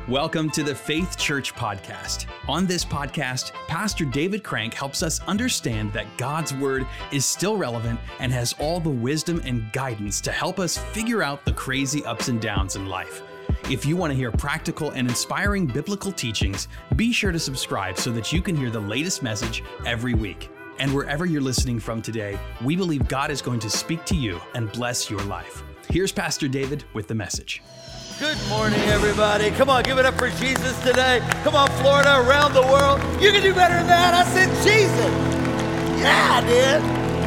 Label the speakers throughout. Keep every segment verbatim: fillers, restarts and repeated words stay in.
Speaker 1: Welcome to the Faith Church Podcast. On this podcast, Pastor David Crank helps us understand that God's Word is still relevant and has all the wisdom and guidance to help us figure out the crazy ups and downs in life. If you want to hear practical and inspiring biblical teachings, be sure to subscribe so that you can hear the latest message every week. And wherever you're listening from today, we believe God is going to speak to you and bless your life. Here's Pastor David with the message.
Speaker 2: Good morning, everybody. Come on, give it up for Jesus today. Come on, Florida, around the world. You can do better than that. I said Jesus. Yeah, I did.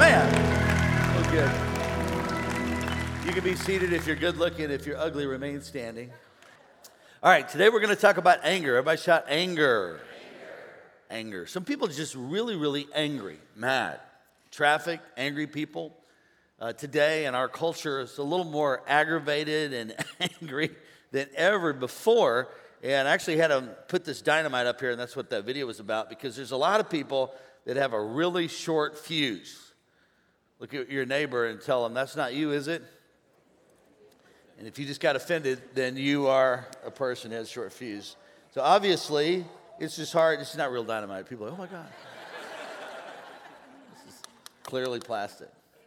Speaker 2: Man, so good. You can be seated if you're good looking. If you're ugly, remain standing. All right, today we're going to talk about anger. Everybody shout anger. Anger. Anger. Some people are just really, really angry, mad. Traffic, angry people. Uh, today in our culture is a little more aggravated and angry than ever before. And I actually had to put this dynamite up here, and that's what that video was about, because there's a lot of people that have a really short fuse. Look at your neighbor and tell them, that's not you, is it? And if you just got offended, then you are a person that has short fuse. So obviously, it's just hard. It's not real dynamite. People are like, oh my God. This is clearly plastic.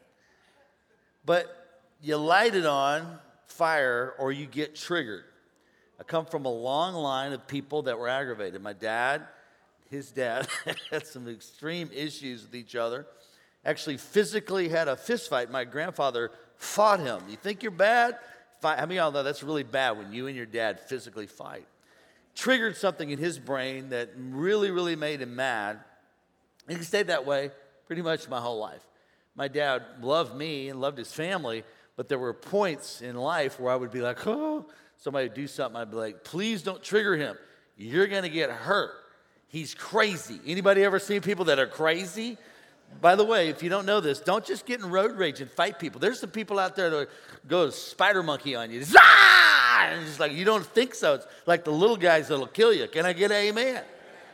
Speaker 2: But you light it on fire or you get triggered. I come from a long line of people that were aggravated. My dad, his dad had some extreme issues with each other. Actually physically had a fist fight. My grandfather fought him. You think you're bad? Fight. How many of y'all know that's really bad when you and your dad physically fight? Triggered something in his brain that really, really made him mad. And he stayed that way pretty much my whole life. My dad loved me and loved his family, but there were points in life where I would be like, oh, somebody would do something. I'd be like, please don't trigger him. You're going to get hurt. He's crazy. Anybody ever seen people that are crazy? By the way, if you don't know this, don't just get in road rage and fight people. There's some people out there that go spider monkey on you. Just, ah! And it's just like, you don't think so. It's like the little guys that'll kill you. Can I get an amen?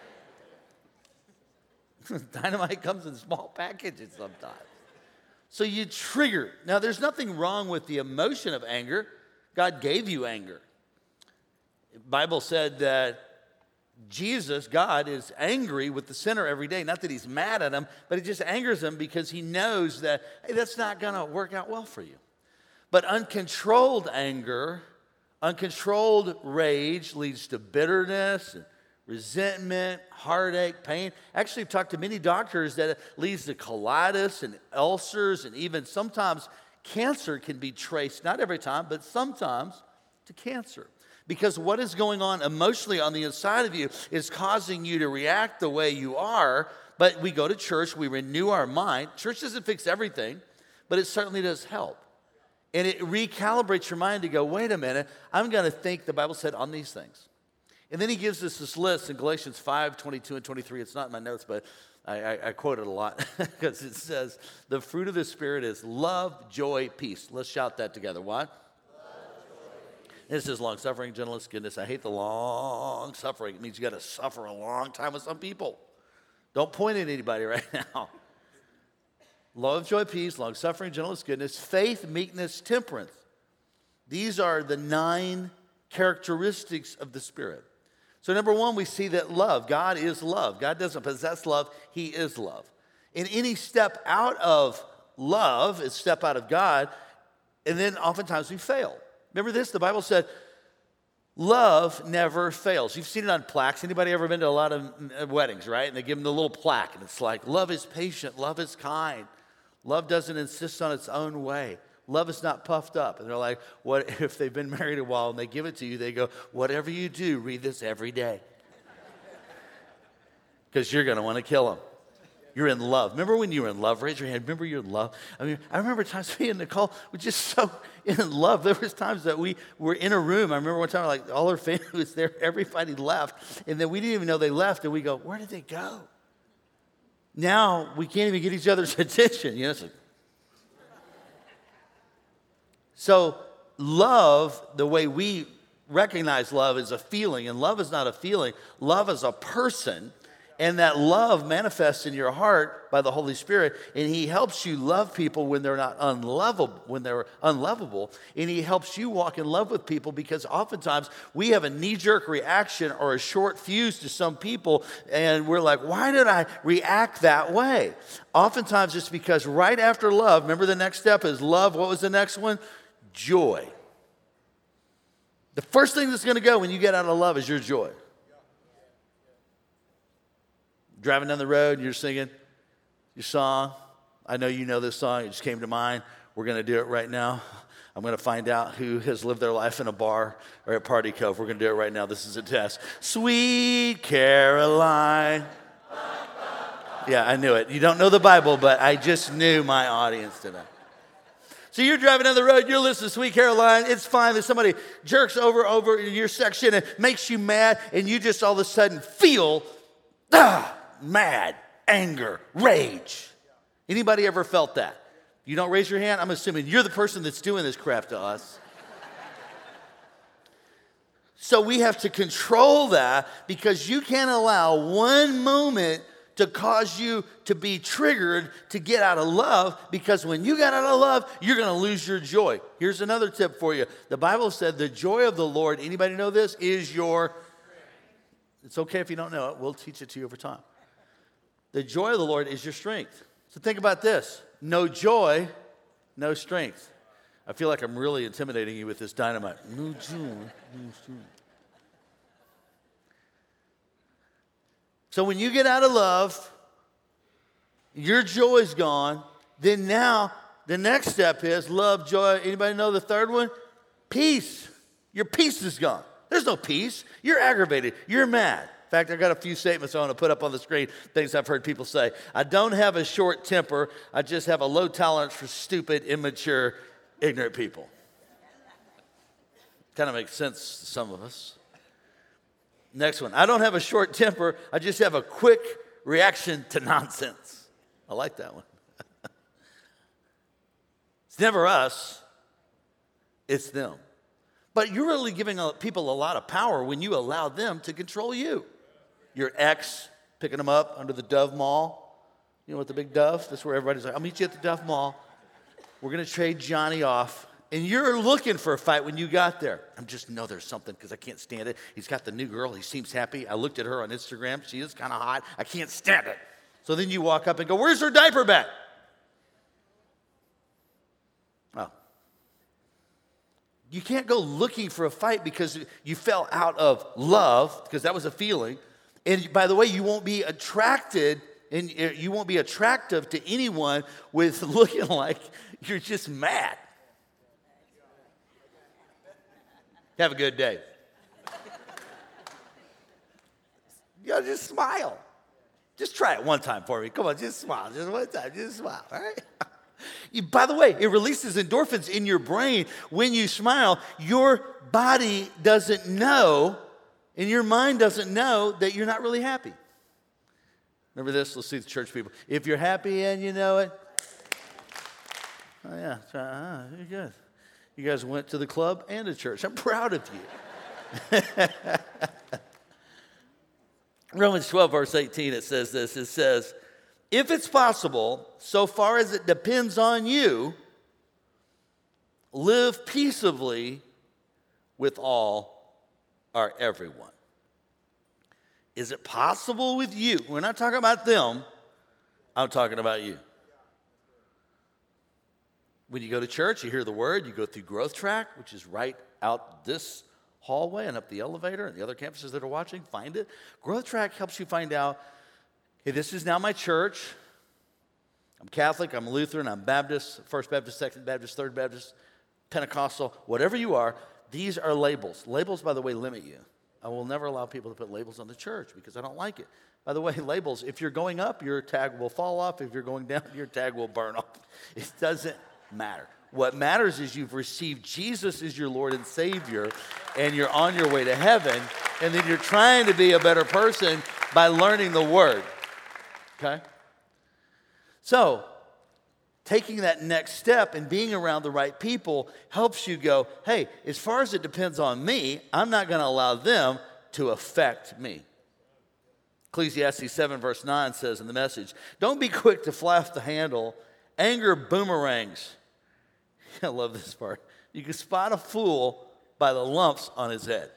Speaker 2: Dynamite comes in small packages sometimes. So you trigger. Now, there's nothing wrong with the emotion of anger. God gave you anger. The Bible said that Jesus, God, is angry with the sinner every day. Not that he's mad at him, but it just angers him because he knows that, hey, that's not going to work out well for you. But uncontrolled anger, uncontrolled rage leads to bitterness and resentment, heartache, pain. Actually, I've talked to many doctors that it leads to colitis and ulcers, and even sometimes cancer can be traced, not every time, but sometimes to cancer. Because what is going on emotionally on the inside of you is causing you to react the way you are. But we go to church, we renew our mind. Church doesn't fix everything, but it certainly does help. And it recalibrates your mind to go, wait a minute, I'm going to think, the Bible said, on these things. And then he gives us this list in Galatians five, twenty-two and twenty-three. It's not in my notes, but I, I, I quote it a lot because it says, the fruit of the Spirit is love, joy, peace. Let's shout that together. What? Love, joy, this is long-suffering, gentleness, goodness. I hate the long-suffering. It means you got to suffer a long time with some people. Don't point at anybody right now. Love, joy, peace, long-suffering, gentleness, goodness, faith, meekness, temperance. These are the nine characteristics of the Spirit. So number one, we see that love, God is love. God doesn't possess love, he is love. And any step out of love is step out of God, and then oftentimes we fail. Remember this, the Bible said, love never fails. You've seen it on plaques. Anybody ever been to a lot of weddings, right? And they give them the little plaque, and it's like, love is patient, love is kind. Love doesn't insist on its own way. Love is not puffed up. And they're like, what if they've been married a while and they give it to you, they go, whatever you do, read this every day. Because you're going to want to kill them. You're in love. Remember when you were in love? Raise your hand. Remember you're in love? I mean, I remember times me and Nicole were just so in love. There was times that we were in a room. I remember one time, like, all our family was there. Everybody left. And then we didn't even know they left. And we go, where did they go? Now we can't even get each other's attention. You know, it's like, so love, the way we recognize love, is a feeling, and love is not a feeling. Love is a person, And that love manifests in your heart by the Holy Spirit, and he helps you love people when they're not unlovable, when they're unlovable, and he helps you walk in love with people, because oftentimes we have a knee-jerk reaction or a short fuse to some people, and we're like, why did I react that way? Oftentimes it's because right after love, remember the next step is love. What was the next one? Joy. The first thing that's going to go when you get out of love is your joy. Driving down the road, you're singing your song. I know you know this song. It just came to mind. We're going to do it right now. I'm going to find out who has lived their life in a bar or at Party Cove. We're going to do it right now. This is a test. Sweet Caroline. Yeah, I knew it. You don't know the Bible, but I just knew my audience tonight. So you're driving down the road, you're listening to Sweet Caroline, it's fine that somebody jerks over over in your section and makes you mad, and you just all of a sudden feel ah, mad, anger, rage. Anybody ever felt that? You don't raise your hand? I'm assuming you're the person that's doing this crap to us. So we have to control that, because you can't allow one moment to cause you to be triggered to get out of love, because when you get out of love, you're going to lose your joy. Here's another tip for you. The Bible said the joy of the Lord, anybody know this, is your, it's okay if you don't know it, we'll teach it to you over time. The joy of the Lord is your strength. So think about this. No joy, no strength. I feel like I'm really intimidating you with this dynamite. No joy, no strength. So when you get out of love, your joy is gone. Then now, the next step is love, joy. Anybody know the third one? Peace. Your peace is gone. There's no peace. You're aggravated. You're mad. In fact, I got a few statements I want to put up on the screen, things I've heard people say. I don't have a short temper. I just have a low tolerance for stupid, immature, ignorant people. Kind of makes sense to some of us. Next one. I don't have a short temper. I just have a quick reaction to nonsense. I like that one. It's never us. It's them. But you're really giving people a lot of power when you allow them to control you. Your ex, picking them up under the Dove Mall. You know what, the big Dove? That's where everybody's like, I'll meet you at the Dove Mall. We're going to trade Johnny off. And you're looking for a fight when you got there. I just know there's something because I can't stand it. He's got the new girl. He seems happy. I looked at her on Instagram. She is kind of hot. I can't stand it. So then you walk up and go, where's her diaper bag? Oh. You can't go looking for a fight because you fell out of love, because that was a feeling. And by the way, you won't be attracted and you won't be attractive to anyone with looking like you're just mad. Have a good day. You gotta just smile. Just try it one time for me. Come on, just smile. Just one time. Just smile, all right? You, by the way, it releases endorphins in your brain when you smile. Your body doesn't know, and your mind doesn't know that you're not really happy. Remember this? Let's see the church people. If you're happy and you know it, oh yeah, uh, you're good. You guys went to the club and to church. I'm proud of you. Romans twelve, verse eighteen, it says this. It says, if it's possible, so far as it depends on you, live peaceably with all or everyone. Is it possible with you? We're not talking about them. I'm talking about you. When you go to church, you hear the word, you go through Growth Track, which is right out this hallway and up the elevator, and the other campuses that are watching, find it. Growth Track helps you find out, hey, this is now my church. I'm Catholic, I'm Lutheran, I'm Baptist, First Baptist, Second Baptist, Third Baptist, Pentecostal, whatever you are, these are labels. Labels, by the way, limit you. I will never allow people to put labels on the church because I don't like it. By the way, labels, if you're going up, your tag will fall off. If you're going down, your tag will burn off. It doesn't matter. What matters is you've received Jesus as your Lord and Savior, and you're on your way to heaven, and then you're trying to be a better person by learning the Word. Okay? So, taking that next step and being around the right people helps you go, hey, as far as it depends on me, I'm not going to allow them to affect me. Ecclesiastes seven verse nine says in the Message, don't be quick to fly off the handle. Anger boomerangs. I love this part. You can spot a fool by the lumps on his head.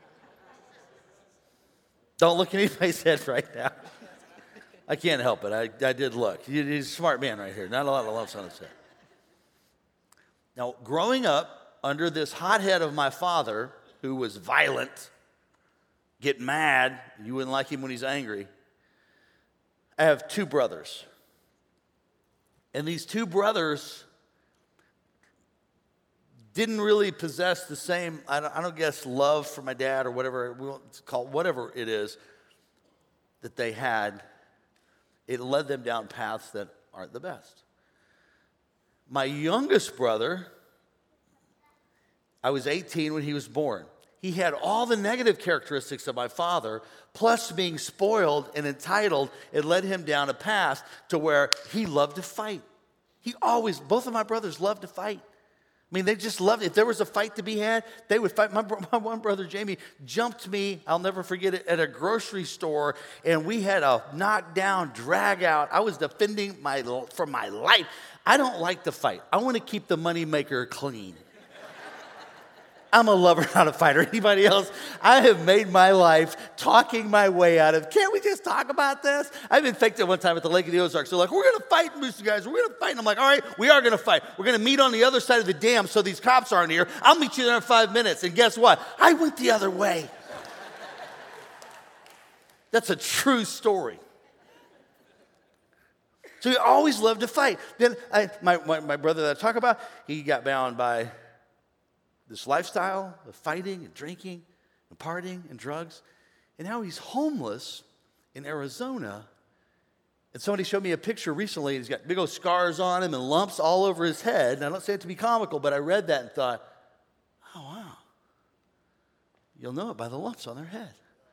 Speaker 2: Don't look at anybody's head right now. I can't help it. I, I did look. He's a smart man right here. Not a lot of lumps on his head. Now, growing up under this hothead of my father, who was violent, get mad, you wouldn't like him when he's angry. I have two brothers. And these two brothers didn't really possess the same, I don't, I don't guess, love for my dad or whatever we want to call it, whatever it is that they had. It led them down paths that aren't the best. My youngest brother, I was eighteen when he was born. He had all the negative characteristics of my father, plus being spoiled and entitled. It led him down a path to where he loved to fight. He always, both of my brothers loved to fight. I mean, they just loved it. If there was a fight to be had, they would fight. My, my one brother, Jamie, jumped me, I'll never forget it, at a grocery store, and we had a knockdown, drag out. I was defending my for my life. I don't like to fight. I want to keep the moneymaker clean. I'm a lover, not a fighter. Anybody else? I have made my life talking my way out of, can't we just talk about this? I've been faked it one time at the Lake of the Ozarks. They're like, we're going to fight, Moose guys. We're going to fight. And I'm like, all right, we are going to fight. We're going to meet on the other side of the dam so these cops aren't here. I'll meet you there in five minutes. And guess what? I went the other way. That's a true story. So he always loved to fight. Then I, my, my, my brother that I talk about, he got bound by this lifestyle of fighting and drinking and partying and drugs. And now he's homeless in Arizona. And somebody showed me a picture recently. He's got big old scars on him and lumps all over his head. And I don't say it to be comical, but I read that and thought, oh, wow. You'll know it by the lumps on their head.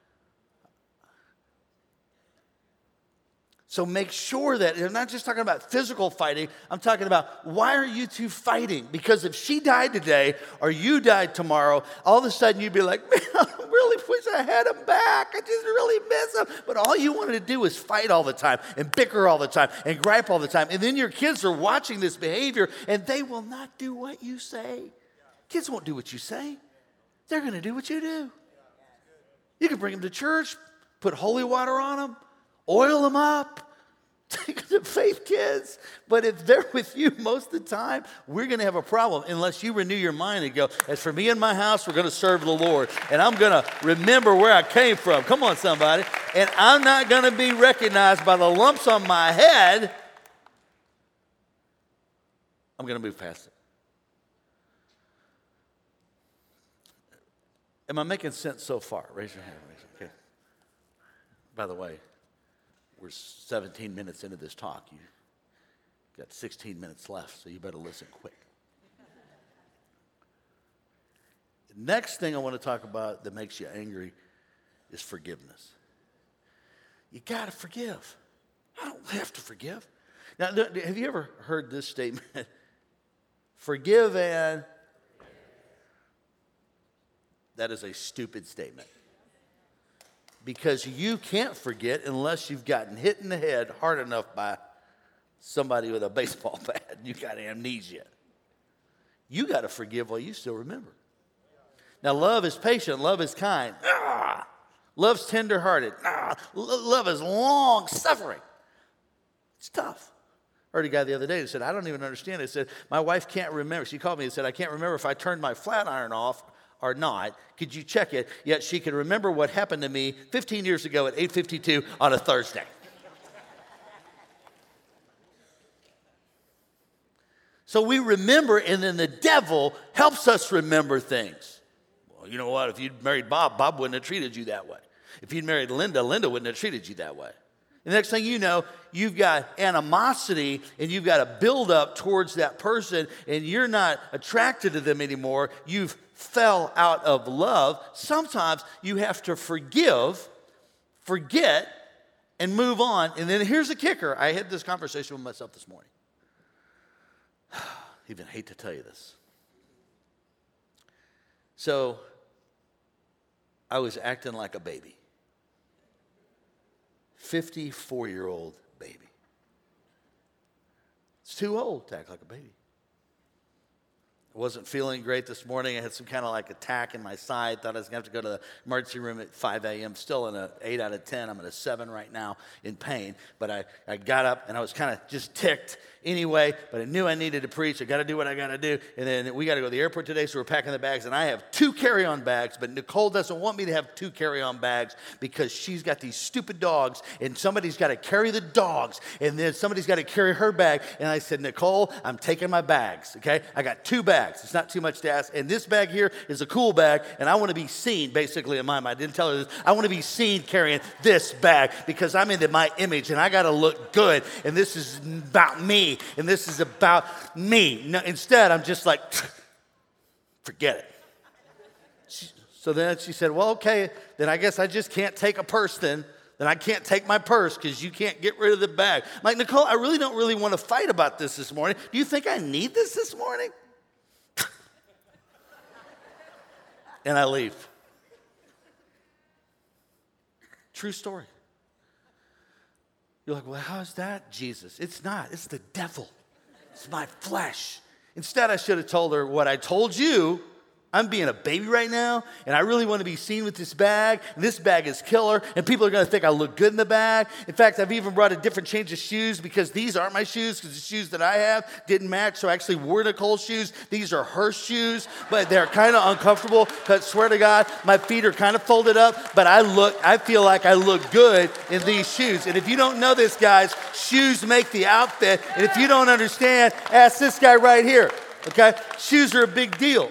Speaker 2: So make sure that, I'm not just talking about physical fighting, I'm talking about why are you two fighting? Because if she died today or you died tomorrow, all of a sudden you'd be like, man, I really wish I had him back. I just really miss him. But all you wanted to do is fight all the time and bicker all the time and gripe all the time. And then your kids are watching this behavior and they will not do what you say. Kids won't do what you say. They're going to do what you do. You can bring them to church, put holy water on them, oil them up, take them to faith kids. But if they're with you most of the time, we're going to have a problem unless you renew your mind and go, as for me and my house, we're going to serve the Lord. And I'm going to remember where I came from. Come on, somebody. And I'm not going to be recognized by the lumps on my head. I'm going to move past it. Am I making sense so far? Raise your hand. Raise your hand. Okay. By the way, we're seventeen minutes into this talk. You've got sixteen minutes left, so you better listen quick. The next thing I want to talk about that makes you angry is forgiveness. You got to forgive. I don't have to forgive. Now, have you ever heard this statement? Forgive and... That is a stupid statement. Because you can't forget unless you've gotten hit in the head hard enough by somebody with a baseball bat. You got amnesia. You got to forgive while you still remember. Now, love is patient. Love is kind. Ah! Love's tenderhearted. Ah! Love is long-suffering. It's tough. I heard a guy the other day that said, I don't even understand it. He said, my wife can't remember. She called me and said, I can't remember if I turned my flat iron off or not. Could you check it? Yet she can remember what happened to me fifteen years ago at eight fifty-two on a Thursday. So we remember, and then the devil helps us remember things. Well, you know what? If you'd married Bob, Bob wouldn't have treated you that way. If you'd married Linda, Linda wouldn't have treated you that way. The next thing you know, you've got animosity and you've got a buildup towards that person and you're not attracted to them anymore. You've fell out of love. Sometimes you have to forgive, forget, and move on. And then here's the kicker. I had this conversation with myself this morning. I even hate to tell you this. So I was acting like a baby. fifty-four-year-old baby. It's too old to act like a baby. I wasn't feeling great this morning. I had some kind of like attack in my side. Thought I was going to have to go to the emergency room at five a.m. Still in an eight out of ten. I'm at a seven right now in pain. But I, I got up and I was kind of just ticked anyway. But I knew I needed to preach. I got to do what I got to do. And then we got to go to the airport today, so we're packing the bags. And I have two carry-on bags. But Nicole doesn't want me to have two carry-on bags because she's got these stupid dogs. And somebody's got to carry the dogs. And then somebody's got to carry her bag. And I said, Nicole, I'm taking my bags, okay? I got two bags. It's not too much to ask. And this bag here is a cool bag, and I want to be seen, basically, in my mind. I didn't tell her this. I want to be seen carrying this bag because I'm into my image, and I got to look good, and this is about me, and this is about me. No, instead, I'm just like, forget it. She, so then she said, well, okay, then I guess I just can't take a purse then. Then I can't take my purse because you can't get rid of the bag. I'm like, Nicole, I really don't really want to fight about this this morning. Do you think I need this this morning? And I leave. True story. You're like, well, how is that Jesus? It's not. It's the devil. It's my flesh. Instead, I should have told her what I told you. I'm being a baby right now, and I really want to be seen with this bag, and this bag is killer, and people are going to think I look good in the bag. In fact, I've even brought a different change of shoes because these aren't my shoes because the shoes that I have didn't match, so I actually wore Nicole's shoes. These are her shoes, but they're kind of uncomfortable because, swear to God, my feet are kind of folded up, but I look, I feel like I look good in these shoes. And if you don't know this, guys, shoes make the outfit, and if you don't understand, ask this guy right here, okay? Shoes are a big deal.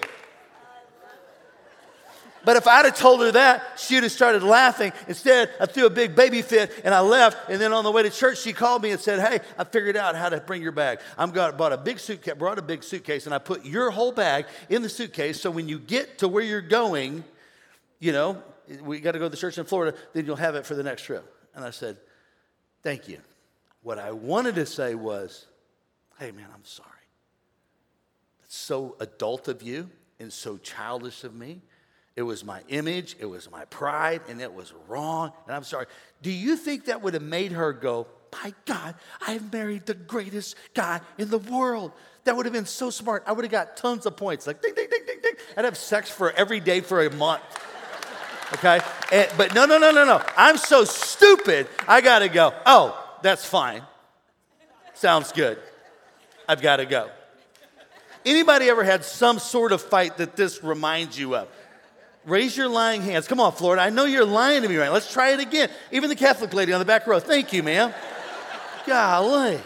Speaker 2: But if I'd have told her that, she'd have started laughing. Instead, I threw a big baby fit and I left. And then on the way to church, she called me and said, hey, I figured out how to bring your bag. I'm got bought a big suitcase, brought a big suitcase, and I put your whole bag in the suitcase. So when you get to where you're going, you know, we got to go to the church in Florida, then you'll have it for the next trip. And I said, thank you. What I wanted to say was, hey, man, I'm sorry. That's so adult of you and so childish of me. It was my image, it was my pride, and it was wrong, and I'm sorry. Do you think that would have made her go, my God, I've married the greatest guy in the world? That would have been so smart. I would have got tons of points, like ding, ding, ding, ding, ding. I'd have sex for every day for a month, okay? And, but no, no, no, no, no. I'm so stupid, I got to go, oh, that's fine. Sounds good. I've got to go. Anybody ever had some sort of fight that this reminds you of? Raise your lying hands. Come on, Florida. I know you're lying to me right now. Let's try it again. Even the Catholic lady on the back row. Thank you, ma'am. Golly.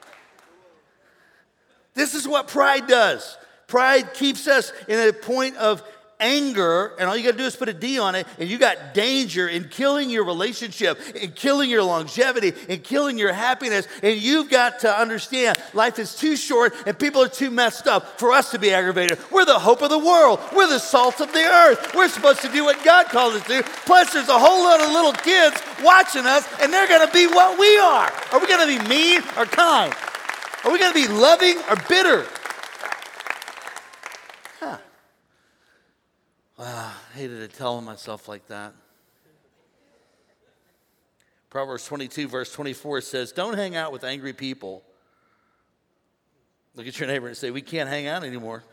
Speaker 2: This is what pride does. Pride keeps us in a point of anger, and all you got to do is put a D on it, and you got danger in killing your relationship, in killing your longevity, in killing your happiness, and you've got to understand life is too short and people are too messed up for us to be aggravated. We're the hope of the world. We're the salt of the earth. We're supposed to do what God called us to do. Plus, there's a whole lot of little kids watching us, and they're going to be what we are. Are we going to be mean or kind? Are we going to be loving or bitter? Huh. Wow, I hated to tell myself like that. Proverbs twenty-two, verse twenty-four says, don't hang out with angry people. Look at your neighbor and say, we can't hang out anymore.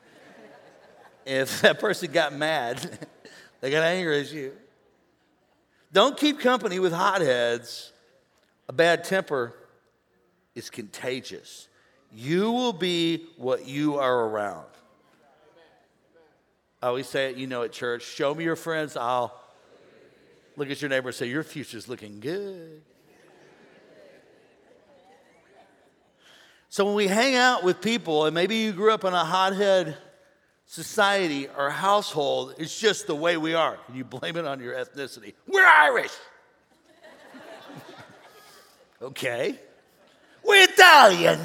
Speaker 2: If that person got mad, they got angry as you. Don't keep company with hotheads. A bad temper is contagious. You will be what you are around. I always say it, you know, at church, show me your friends, I'll look at your neighbor and say, your future's looking good. So when we hang out with people, and maybe you grew up in a hothead society or household, it's just the way we are. You blame it on your ethnicity. We're Irish. Okay. We're Italian.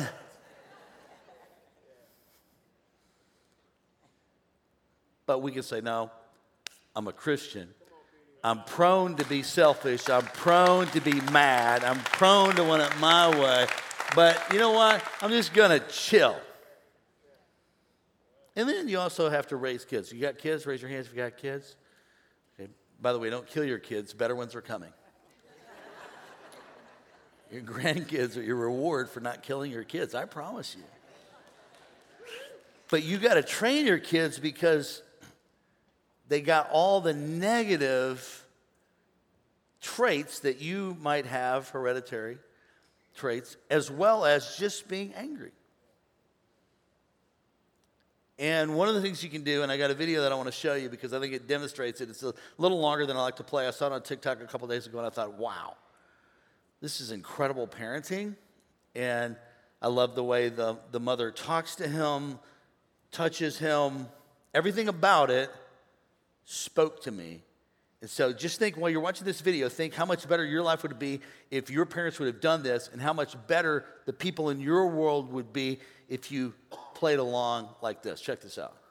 Speaker 2: But we can say, no, I'm a Christian. I'm prone to be selfish. I'm prone to be mad. I'm prone to want it my way. But you know what? I'm just going to chill. And then you also have to raise kids. You got kids? Raise your hands if you got kids. Okay. By the way, don't kill your kids. Better ones are coming. Your grandkids are your reward for not killing your kids, I promise you. But you got to train your kids because they got all the negative traits that you might have, hereditary traits, as well as just being angry. And one of the things you can do, and I got a video that I want to show you because I think it demonstrates it. It's a little longer than I like to play. I saw it on TikTok a couple days ago, and I thought, wow, this is incredible parenting. And I love the way the, the mother talks to him, touches him. Everything about it spoke to me. And so just think, while you're watching this video, think how much better your life would be if your parents would have done this, and how much better the people in your world would be if you played along like this. Check this out.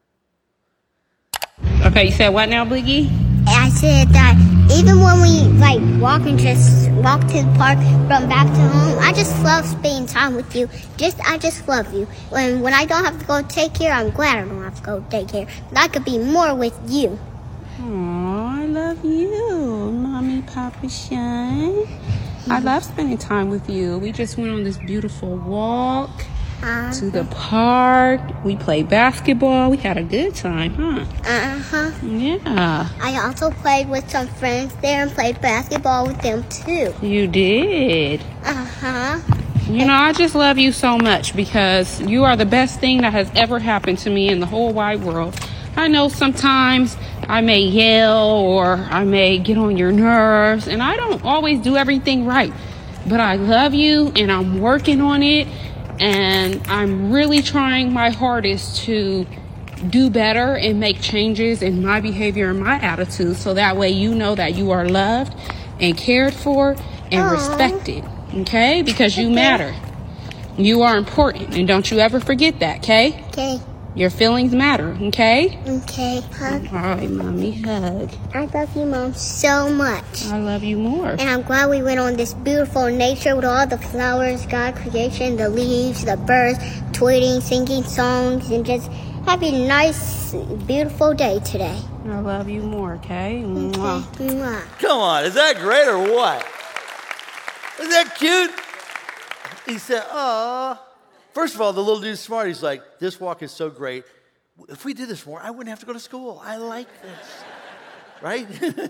Speaker 3: Okay, you said what now, Boogie?
Speaker 4: I said that even when we like walk and just walk to the park, run back to home, I just love spending time with you. Just I just love you. When when I don't have to go take care, I'm glad I don't have to go take care. But I could be more with you.
Speaker 3: Aw, I love you, Mommy, Papa Shine. I love spending time with you. We just went on this beautiful walk uh-huh. to the park. We played basketball. We had a good time, huh?
Speaker 4: Uh-huh.
Speaker 3: Yeah.
Speaker 4: I also played with some friends there and played basketball with them, too.
Speaker 3: You did?
Speaker 4: Uh-huh.
Speaker 3: You know, I just love you so much because you are the best thing that has ever happened to me in the whole wide world. I know sometimes I may yell or I may get on your nerves, and I don't always do everything right. But I love you, and I'm working on it, and I'm really trying my hardest to do better and make changes in my behavior and my attitude, so that way you know that you are loved and cared for and
Speaker 4: Aww.
Speaker 3: respected, okay? Because you
Speaker 4: okay.
Speaker 3: matter. You are important, and don't you ever forget that, okay?
Speaker 4: Okay.
Speaker 3: Your feelings matter, okay?
Speaker 4: Okay. Hug.
Speaker 3: All right, Mommy, hug.
Speaker 4: I love you, Mom, so much.
Speaker 3: I love you more.
Speaker 4: And I'm glad we went on this beautiful nature with all the flowers, God creation, the leaves, the birds, tweeting, singing songs, and just having a nice, beautiful day today.
Speaker 3: I love you more, okay? Mwah.
Speaker 4: Okay. Mwah.
Speaker 2: Come on, is that great or what? Is that cute? He said, "Aw." First of all, the little dude's smart. He's like, this walk is so great. If we did this more, I wouldn't have to go to school. I like this, right?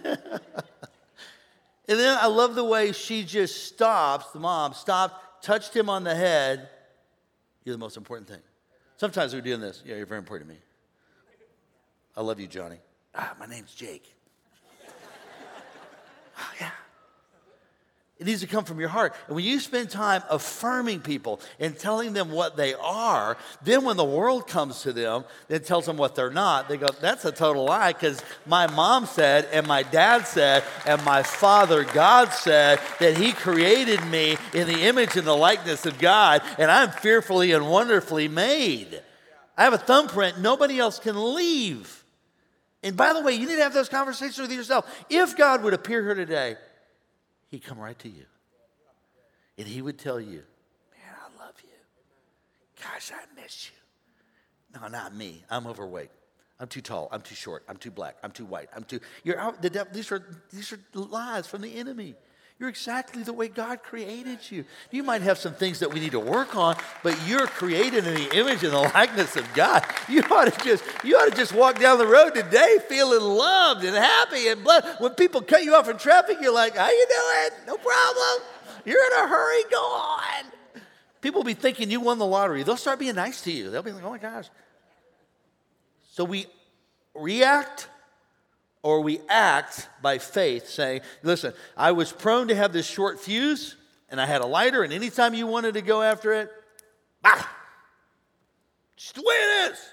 Speaker 2: And then I love the way she just stops, the mom stopped, touched him on the head. You're the most important thing. Sometimes we're doing this. Yeah, you're very important to me. I love you, Johnny. Ah, my name's Jake. Oh, yeah. It needs to come from your heart. And when you spend time affirming people and telling them what they are, then when the world comes to them and tells them what they're not, they go, that's a total lie, because my mom said and my dad said and my father God said that he created me in the image and the likeness of God, and I'm fearfully and wonderfully made. I have a thumbprint nobody else can leave. And by the way, you need to have those conversations with yourself. If God would appear here today, he'd come right to you. And he would tell you, man, I love you. Gosh, I miss you. No, not me. I'm overweight. I'm too tall. I'm too short. I'm too black. I'm too white. I'm too, you're out, the devil, these are, these are lies from the enemy. You're exactly the way God created you. You might have some things that we need to work on, but you're created in the image and the likeness of God. You ought to just, you ought to just walk down the road today feeling loved and happy and blessed. When people cut you off in traffic, you're like, how you doing? No problem. You're in a hurry. Go on. People will be thinking you won the lottery. They'll start being nice to you. They'll be like, oh my gosh. So we react or we act by faith, saying, listen, I was prone to have this short fuse, and I had a lighter, and anytime you wanted to go after it, ah, just the way it is.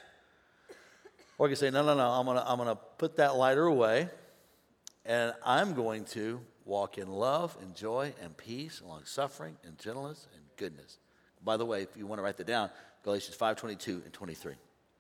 Speaker 2: Or you can say, no, no, no, I'm gonna, I'm gonna put that lighter away, and I'm going to walk in love and joy and peace, long suffering and gentleness and goodness. By the way, if you want to write that down, Galatians five twenty-two and twenty-three.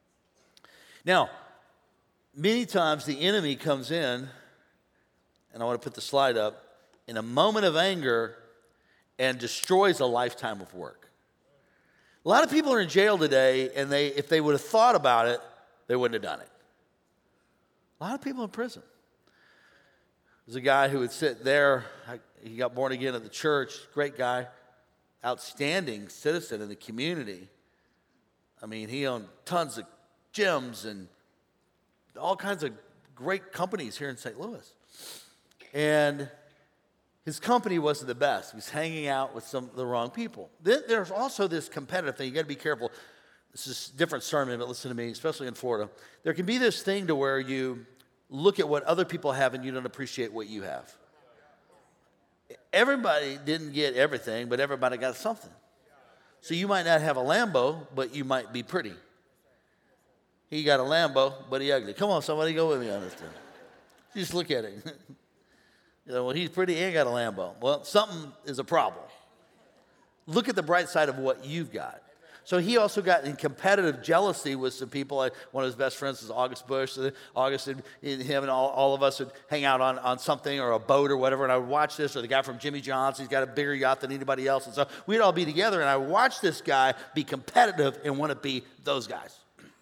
Speaker 2: Now, many times the enemy comes in, and I want to put the slide up, in a moment of anger and destroys a lifetime of work. A lot of people are in jail today, and they, if they would have thought about it, they wouldn't have done it. A lot of people in prison. There's a guy who would sit there. He got born again at the church. Great guy, outstanding citizen in the community. I mean, he owned tons of gyms and all kinds of great companies here in Saint Louis. And his company wasn't the best. He was hanging out with some of the wrong people. Then there's also this competitive thing. You got to be careful. This is a different sermon, but listen to me, especially in Florida. There can be this thing to where you look at what other people have and you don't appreciate what you have. Everybody didn't get everything, but everybody got something. So you might not have a Lambo, but you might be pretty. He got a Lambo, but he ugly. Come on, somebody, go with me on this thing. Just look at it. You know, well, he's pretty, he ain't got a Lambo. Well, something is a problem. Look at the bright side of what you've got. So he also got in competitive jealousy with some people. Like one of his best friends is August Bush. So August and him and all, all of us would hang out on, on something or a boat or whatever, and I would watch this. Or the guy from Jimmy John's, he's got a bigger yacht than anybody else. And so we'd all be together, and I would watch this guy be competitive and want to be those guys.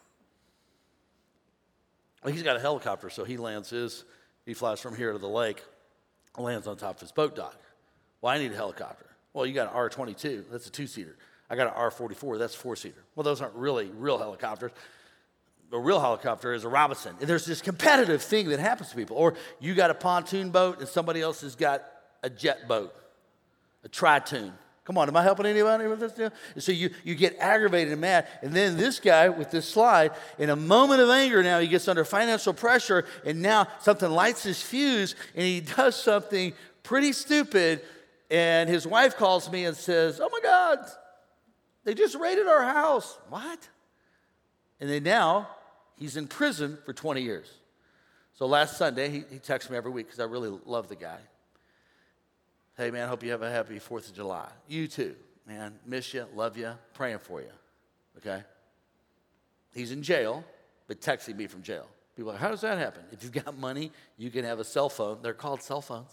Speaker 2: Well, he's got a helicopter, so he lands his, he flies from here to the lake, lands on top of his boat dock. Well, I need a helicopter. Well, you got an R twenty-two, that's a two-seater. I got an R forty-four, that's a four-seater. Well, those aren't really real helicopters. A real helicopter is a Robinson. And there's this competitive thing that happens to people. Or you got a pontoon boat and somebody else has got a jet boat, a tri-toon. Come on, am I helping anybody with this deal? And so you, you get aggravated and mad. And then this guy with this slide, in a moment of anger now, he gets under financial pressure, and now something lights his fuse, and he does something pretty stupid. And his wife calls me and says, oh my God, they just raided our house. What? And then now he's in prison for twenty years. So last Sunday, he, he texts me every week because I really love the guy. Hey, man, hope you have a happy fourth of July. You too, man. Miss you, love you, praying for you, okay? He's in jail, but texting me from jail. People are like, how does that happen? If you've got money, you can have a cell phone. They're called cell phones.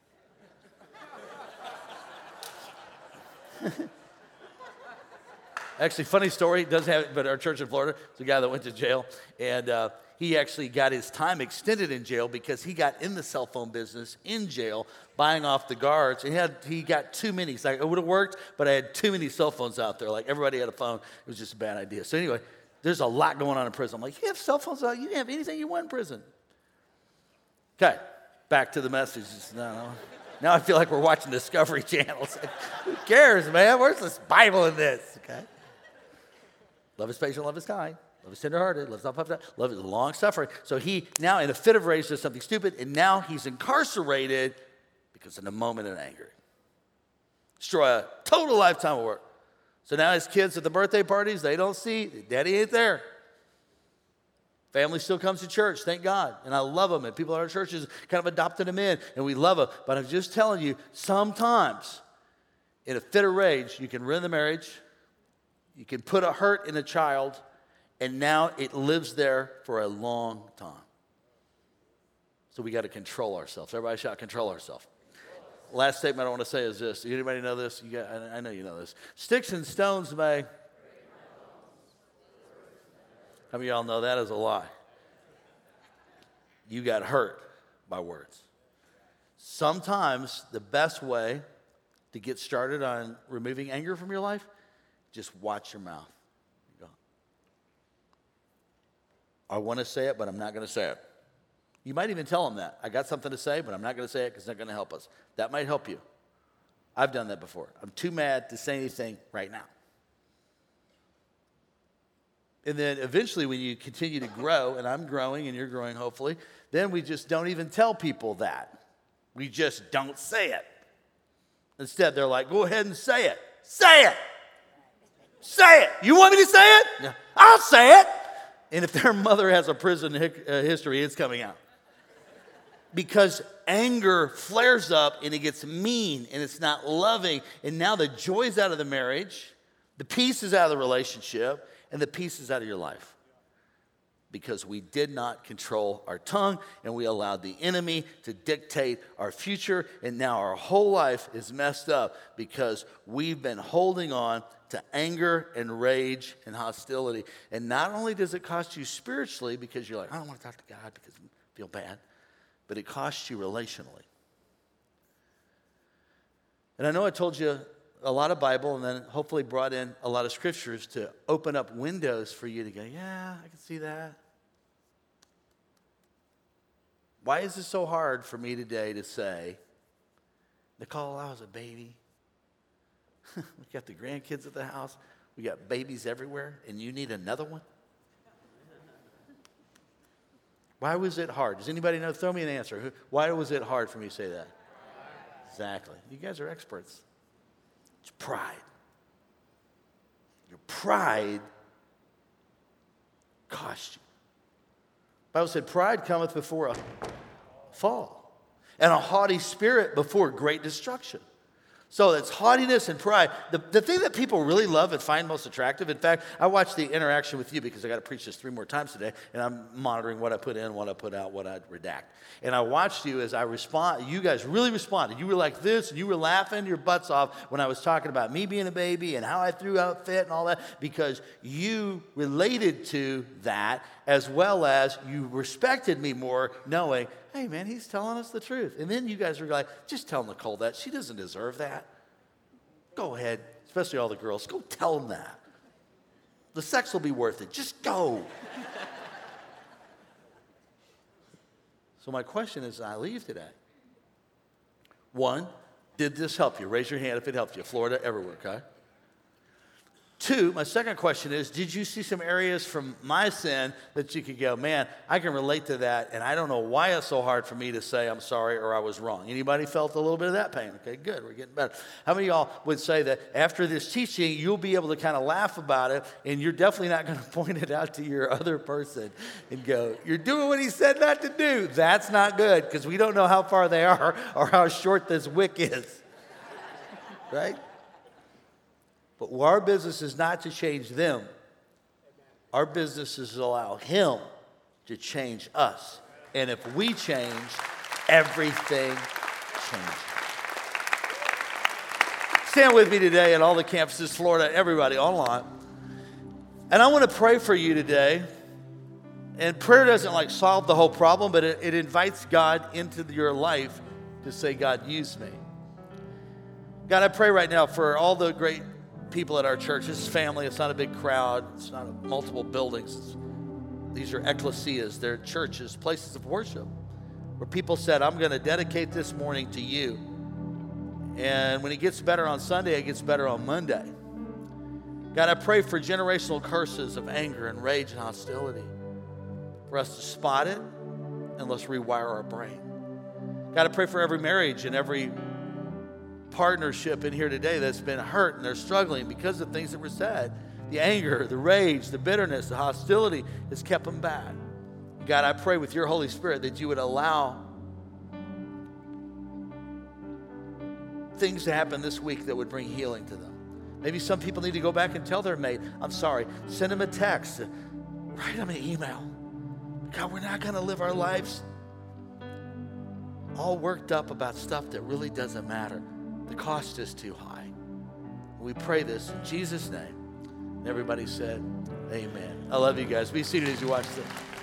Speaker 2: Actually, funny story, doesn't have it, but our church in Florida, it's a guy that went to jail, and uh, he actually got his time extended in jail because he got in the cell phone business in jail, buying off the guards. And he had he got too many. He's like, it would have worked, but I had too many cell phones out there. Like everybody had a phone. It was just a bad idea. So anyway, there's a lot going on in prison. I'm like, you have cell phones out. You can have anything you want in prison. Okay, back to the message. No, no. Now I feel like we're watching Discovery Channel. Like, who cares, man? Where's this Bible in this? Okay. Love is patient, love is kind. Love is tenderhearted, love is not puffed up, love is long-suffering. So he now, in a fit of rage, does something stupid, and now he's incarcerated because in a moment of anger. Destroy a total lifetime of work. So now his kids at the birthday parties, they don't see, daddy ain't there. Family still comes to church, thank God. And I love them, and people in our churches kind of adopted them in, and we love them. But I'm just telling you, sometimes in a fit of rage, you can ruin the marriage, you can put a hurt in a child, and now it lives there for a long time. So we got to control ourselves. Everybody shout, control ourselves. Last statement I want to say is this. Anybody know this? You got, I know you know this. Sticks and stones may. How many of y'all know that is a lie? You got hurt by words. Sometimes the best way to get started on removing anger from your life, just watch your mouth. You go, I want to say it, but I'm not going to say it. You might even tell them that. I got something to say, but I'm not going to say it because it's not going to help us. That might help you. I've done that before. I'm too mad to say anything right now. And then eventually when you continue to grow, and I'm growing and you're growing hopefully, then we just don't even tell people that. We just don't say it. Instead, they're like, go ahead and say it. Say it. Say it. You want me to say it? Yeah. I'll say it. And if their mother has a prison hic- uh, history, it's coming out. Because anger flares up and it gets mean and it's not loving. And now the joy's out of the marriage, the peace is out of the relationship, and the peace is out of your life. Because we did not control our tongue and we allowed the enemy to dictate our future. And now our whole life is messed up because we've been holding on to anger and rage and hostility. And not only does it cost you spiritually because you're like, I don't want to talk to God because I feel bad. but it costs you relationally. And I know I told you a lot of Bible and then hopefully brought in a lot of scriptures to open up windows for you to go, yeah, I can see that. Why is it so hard for me today to say, Nicole, I was a baby. We got the grandkids at the house. We got babies everywhere, and you need another one? Why was it hard? Does anybody know? Throw me an answer. Why was it hard for me to say that? Exactly. You guys are experts. It's pride. Your pride cost you. The Bible said, pride cometh before a fall, and a haughty spirit before great destruction. So it's haughtiness and pride. The, the thing that people really love and find most attractive, in fact, I watched the interaction with you because I got to preach this three more times today, and I'm monitoring what I put in, what I put out, what I redact. And I watched you as I respond. You guys really responded. You were like this, and you were laughing your butts off when I was talking about me being a baby and how I threw out fit and all that, because you related to that as well as you respected me more, knowing, hey, man, he's telling us the truth. And then you guys were like, just tell Nicole that. She doesn't deserve that. Go ahead, especially all the girls. Go tell them that. The sex will be worth it. Just go. So my question is, I leave today. One, did this help you? Raise your hand if it helped you. Florida, everywhere, okay? Two, my second question is, did you see some areas from my sin that you could go, man, I can relate to that, and I don't know why it's so hard for me to say I'm sorry or I was wrong. Anybody felt a little bit of that pain? Okay, good, we're getting better. How many of y'all would say that after this teaching, you'll be able to kind of laugh about it, and you're definitely not going to point it out to your other person and go, you're doing what he said not to do. That's not good, because we don't know how far they are or how short this wick is, right? But our business is not to change them. Our business is to allow him to change us. And if we change, everything changes. Stand with me today at all the campuses, Florida, everybody online. And I want to pray for you today. And prayer doesn't like solve the whole problem, but it, it invites God into your life to say, God, use me. God, I pray right now for all the great people at our church. This is family. It's not a big crowd. It's not a, multiple buildings. It's, these are ecclesias. They're churches, places of worship, where people said, I'm going to dedicate this morning to you. And when it gets better on Sunday, it gets better on Monday. God, I pray for generational curses of anger and rage and hostility, for us to spot it and let's rewire our brain. God, I pray for every marriage and every partnership in here today that's been hurt and they're struggling because of things that were said. The anger, the rage, the bitterness, the hostility has kept them back. God, I pray with your Holy Spirit that you would allow things to happen this week that would bring healing to them. Maybe some people need to go back and tell their mate, I'm sorry. Send them a text. Write them an email. God, we're not going to live our lives all worked up about stuff that really doesn't matter. The cost is too high. We pray this in Jesus' name. And everybody said, amen. I love you guys. Be seated as you watch this.